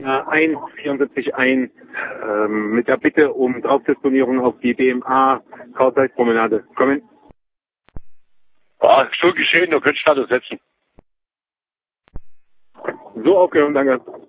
174 ein, mit der Bitte um Draufdisponierung auf die BMA Karl-Zeiss-Promenade. Kommen. Ja, schon geschehen, du könntest Status setzen. So aufgehört, danke.